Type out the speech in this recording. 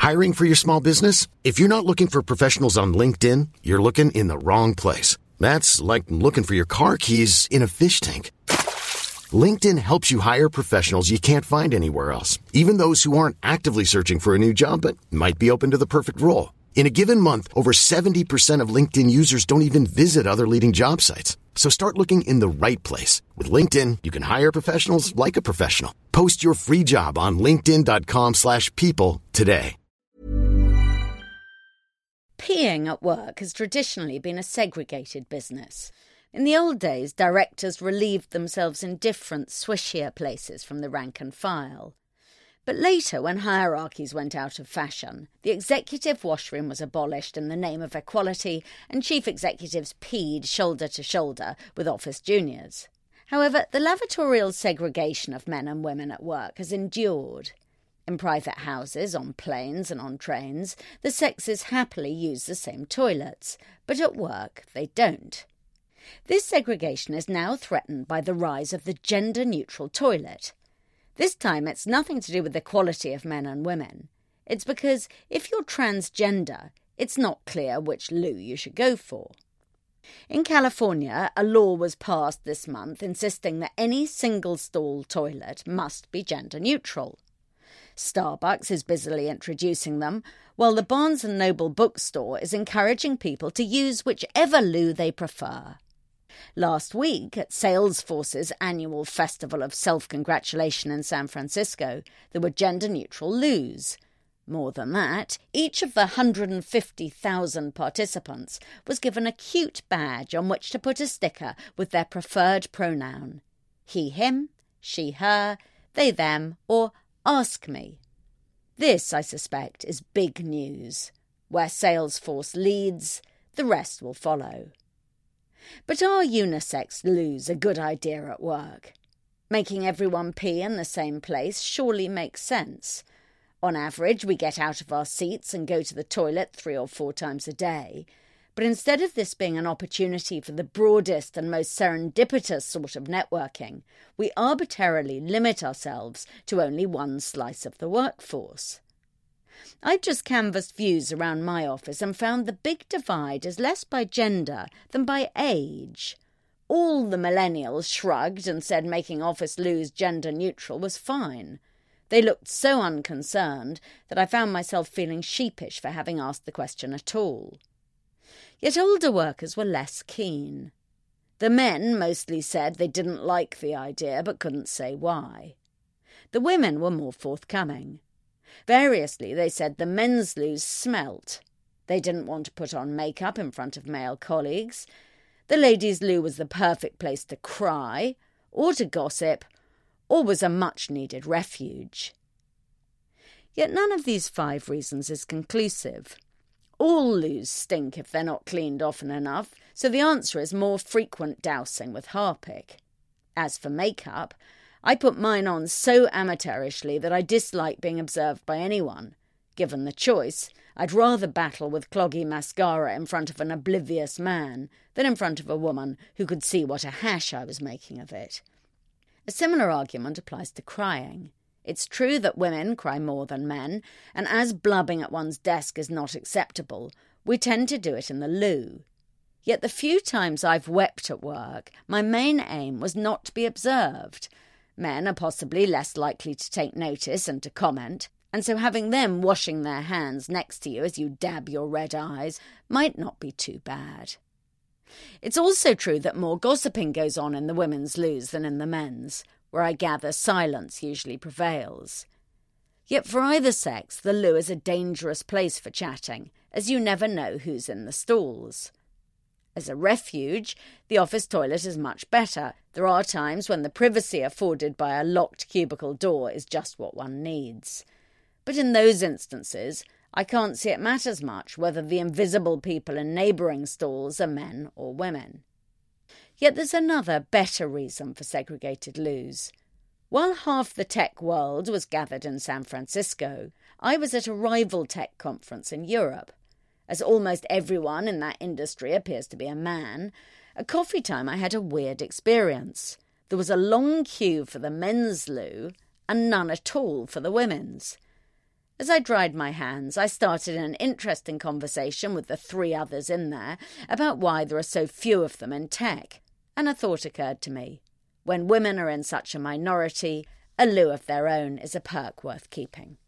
Hiring for your small business? If you're not looking for professionals on LinkedIn, you're looking in the wrong place. That's like looking for your car keys in a fish tank. LinkedIn helps you hire professionals you can't find anywhere else, even those who aren't actively searching for a new job but might be open to the perfect role. In a given month, over 70% of LinkedIn users don't even visit other leading job sites. So start looking in the right place. With LinkedIn, you can hire professionals like a professional. Post your free job on linkedin.com/people today. Peeing at work has traditionally been a segregated business. In the old days, directors relieved themselves in different, swishier places from the rank and file. But later, when hierarchies went out of fashion, the executive washroom was abolished in the name of equality, and chief executives peed shoulder to shoulder with office juniors. However, the lavatorial segregation of men and women at work has endured. In private houses, on planes and on trains, the sexes happily use the same toilets, but at work they don't. This segregation is now threatened by the rise of the gender-neutral toilet. This time it's nothing to do with the quality of men and women. It's because if you're transgender, it's not clear which loo you should go for. In California, a law was passed this month insisting that any single-stall toilet must be gender-neutral. Starbucks is busily introducing them, while the Barnes & Noble bookstore is encouraging people to use whichever loo they prefer. Last week, at Salesforce's annual Festival of Self-Congratulation in San Francisco, there were gender-neutral loos. More than that, each of the 150,000 participants was given a cute badge on which to put a sticker with their preferred pronoun: he, him, she, her, they, them, or ask me. This, I suspect, is big news. Where Salesforce leads, the rest will follow. But are unisex loos a good idea at work? Making everyone pee in the same place surely makes sense. On average, we get out of our seats and go to the toilet 3 or 4 times a day. But instead of this being an opportunity for the broadest and most serendipitous sort of networking, we arbitrarily limit ourselves to only one slice of the workforce. I've just canvassed views around my office and found the big divide is less by gender than by age. All the millennials shrugged and said making office loos gender neutral was fine. They looked so unconcerned that I found myself feeling sheepish for having asked the question at all. Yet older workers were less keen. The men mostly said they didn't like the idea but couldn't say why. The women were more forthcoming. Variously, they said the men's loos smelt. They didn't want to put on makeup in front of male colleagues. The ladies' loo was the perfect place to cry, or to gossip, or was a much-needed refuge. Yet none of these 5 reasons is conclusive. All loos stink if they're not cleaned often enough, so the answer is more frequent dousing with Harpic. As for makeup, I put mine on so amateurishly that I dislike being observed by anyone. Given the choice, I'd rather battle with cloggy mascara in front of an oblivious man than in front of a woman who could see what a hash I was making of it. A similar argument applies to crying. It's true that women cry more than men, and as blubbing at one's desk is not acceptable, we tend to do it in the loo. Yet the few times I've wept at work, my main aim was not to be observed. Men are possibly less likely to take notice and to comment, and so having them washing their hands next to you as you dab your red eyes might not be too bad. It's also true that more gossiping goes on in the women's loos than in the men's, where I gather silence usually prevails. Yet for either sex, the loo is a dangerous place for chatting, as you never know who's in the stalls. As a refuge, the office toilet is much better. There are times when the privacy afforded by a locked cubicle door is just what one needs. But in those instances, I can't see it matters much whether the invisible people in neighbouring stalls are men or women. Yet there's another, better reason for segregated loos. While half the tech world was gathered in San Francisco, I was at a rival tech conference in Europe. As almost everyone in that industry appears to be a man, at coffee time I had a weird experience. There was a long queue for the men's loo and none at all for the women's. As I dried my hands, I started an interesting conversation with the 3 others in there about why there are so few of them in tech, and a thought occurred to me. When women are in such a minority, a loo of their own is a perk worth keeping.